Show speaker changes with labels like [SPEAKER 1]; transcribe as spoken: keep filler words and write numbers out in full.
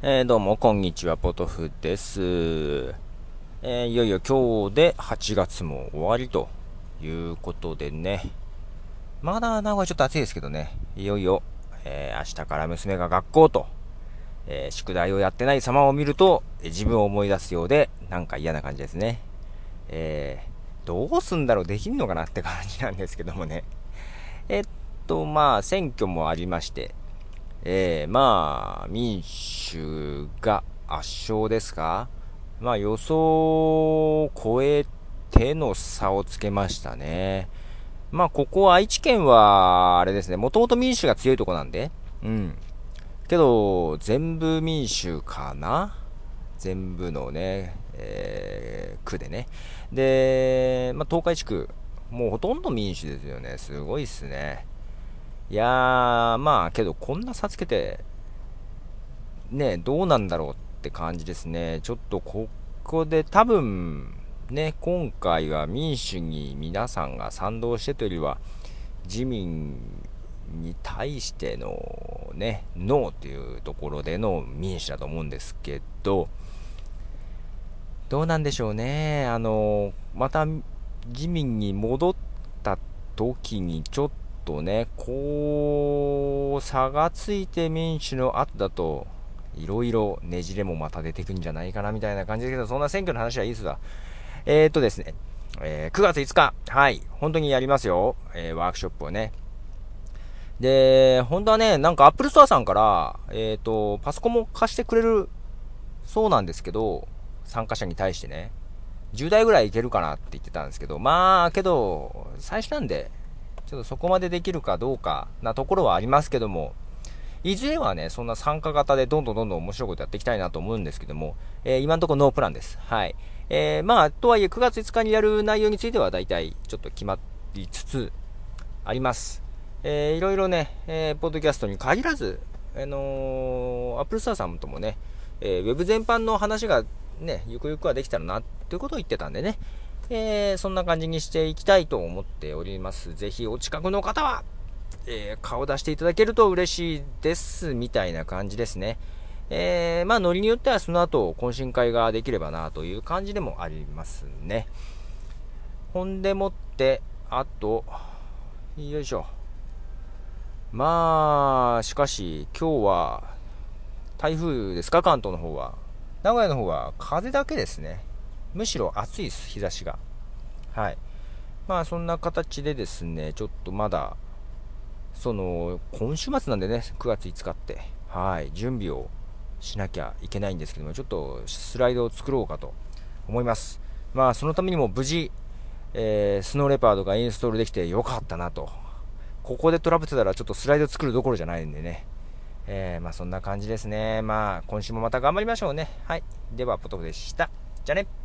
[SPEAKER 1] えー、どうもこんにちは、ポトフです。えー、いよいよ今日ではちがつも終わりということでね、まだ名古屋ちょっと暑いですけどね、いよいよ、えー、明日から娘が学校と、えー、宿題をやってない様を見ると、えー自分を思い出すようで、なんか嫌な感じですね。えー、どうすんだろう、できんのかなって感じなんですけどもね。えっと、まあ、選挙もありまして、えー、まあ、民主が圧勝ですか。まあ、予想を超えての差をつけましたね。まあ、ここ愛知県は、あれですね、もともと民主が強いとこなんで、うん。けど、全部民主かな全部のね、えー、区でね。で、まあ、東海地区、もうほとんど民主ですよね。すごいっすね。いやー、まあ、けど、こんな差つけて、ね、どうなんだろうって感じですね。ちょっとここで多分、ね、今回は民主に皆さんが賛同してというよりは、自民に対してのね、ノーというところでの民主だと思うんですけど、どうなんでしょうね。あの、また自民に戻った時にちょっとね、こう、差がついて民主の後だと、いろいろねじれもまた出てくんじゃないかなみたいな感じですけど、そんな選挙の話はいいですわ。えーとですね、えー、くがついつか、はい、本当にやりますよ。えー、ワークショップをね。で、本当はね、なんかアップルストアさんから、えーと、パソコンも貸してくれるそうなんですけど、参加者に対してね、じゅうだいぐらいいけるかなって言ってたんですけど、まあ、けど、最初なんで、ちょっとそこまでできるかどうかなところはありますけども、いずれはね、そんな参加型でどんどんどんどん面白いことやっていきたいなと思うんですけども、えー、今のところノープランです。はい。えー、まあ、とはいえくがついつかにやる内容については大体ちょっと決まりつつあります。えー、いろいろね、えー、ポッドキャストに限らず、あのー、アップルスターさんともね、えー、ウェブ全般の話がね、ゆくゆくはできたらな、ということを言ってたんでね、えー、そんな感じにしていきたいと思っております。ぜひお近くの方は、えー、顔出していただけると嬉しいです、みたいな感じですね。えー、まあ、ノリによってはその後、懇親会ができればな、という感じでもありますね。ほんでもって、あと、よいしょ。まあ、しかし、今日は、台風ですか、関東の方は。名古屋の方は風だけですね。むしろ暑いです、日差しが。はい。まあ、そんな形でですね、ちょっとまだ、その、今週末なんでね、くがついつかって、はい、準備をしなきゃいけないんですけども、ちょっとスライドを作ろうかと思います。まあ、そのためにも無事、えー、スノーレパードがインストールできてよかったなと。ここでトラブってたらちょっとスライド作るどころじゃないんでね。えー、まあそんな感じですね。まあ今週もまた頑張りましょうね。はい。では、ポトフでした。じゃあね。